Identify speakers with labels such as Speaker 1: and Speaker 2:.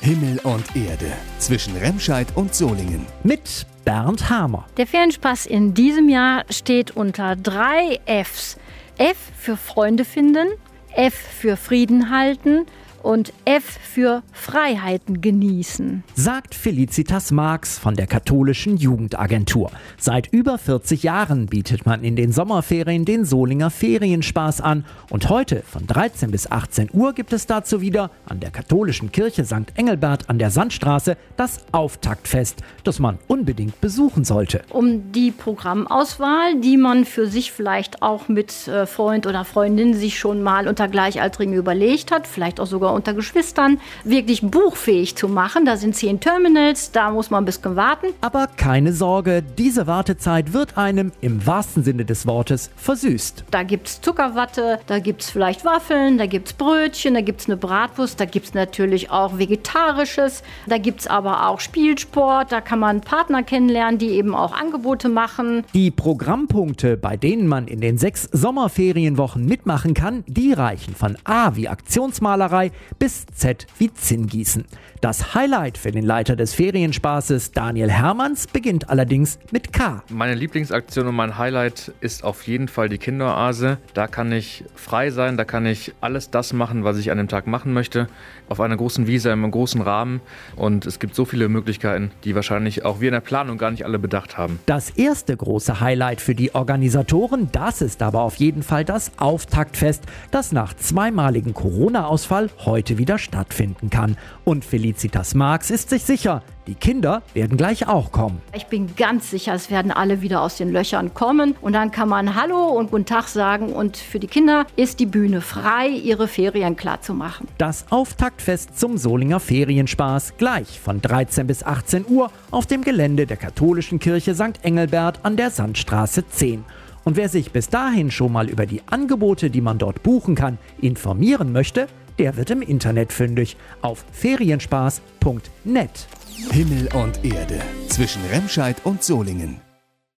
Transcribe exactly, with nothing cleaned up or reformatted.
Speaker 1: Himmel und Erde zwischen Remscheid und Solingen.
Speaker 2: Mit Bernd Hamer.
Speaker 3: Der Ferienspaß in diesem Jahr steht unter drei Fs. F für Freunde finden, F für Frieden halten und F für Freiheiten genießen,
Speaker 2: sagt Felicitas Marx von der Katholischen Jugendagentur. Seit über vierzig Jahren bietet man in den Sommerferien den Solinger Ferienspaß an. Und heute von dreizehn bis achtzehn Uhr gibt es dazu wieder an der katholischen Kirche Sankt Engelbert an der Sandstraße das Auftaktfest, das man unbedingt besuchen sollte.
Speaker 3: Um die Programmauswahl, die man für sich vielleicht auch mit äh, Freund oder Freundin sich schon mal unter Gleichaltrigen überlegt hat, vielleicht auch sogar unter Geschwistern, wirklich buchfähig zu machen. Da sind zehn Terminals, da muss man ein bisschen warten.
Speaker 2: Aber keine Sorge, diese Wartezeit wird einem im wahrsten Sinne des Wortes versüßt.
Speaker 3: Da gibt's Zuckerwatte, da gibt's vielleicht Waffeln, da gibt's Brötchen, da gibt's eine Bratwurst, da gibt's natürlich auch Vegetarisches, da gibt's aber auch Spielsport, da kann man Partner kennenlernen, die eben auch Angebote machen.
Speaker 2: Die Programmpunkte, bei denen man in den sechs Sommerferienwochen mitmachen kann, die reichen von A wie Aktionsmalerei bis Z wie Zinngießen. Das Highlight für den Leiter des Ferienspaßes, Daniel Hermanns, beginnt allerdings mit K.
Speaker 4: Meine Lieblingsaktion und mein Highlight ist auf jeden Fall die Kinderoase. Da kann ich frei sein, da kann ich alles das machen, was ich an dem Tag machen möchte. Auf einer großen Wiese, in einem großen Rahmen. Und es gibt so viele Möglichkeiten, die wahrscheinlich auch wir in der Planung gar nicht alle bedacht haben.
Speaker 2: Das erste große Highlight für die Organisatoren, das ist aber auf jeden Fall das Auftaktfest, das nach zweimaligem Corona-Ausfall heute wieder stattfinden kann. Und Felicitas Marx ist sich sicher, die Kinder werden gleich auch kommen.
Speaker 3: Ich bin ganz sicher, es werden alle wieder aus den Löchern kommen. Und dann kann man Hallo und Guten Tag sagen. Und für die Kinder ist die Bühne frei, ihre Ferien klar zu machen.
Speaker 2: Das Auftaktfest zum Solinger Ferienspaß gleich von dreizehn bis achtzehn Uhr auf dem Gelände der katholischen Kirche Sankt Engelbert an der Sandstraße zehn. Und wer sich bis dahin schon mal über die Angebote, die man dort buchen kann, informieren möchte, der wird im Internet fündig auf ferienspaß punkt net.
Speaker 1: Himmel und Erde zwischen Remscheid und Solingen.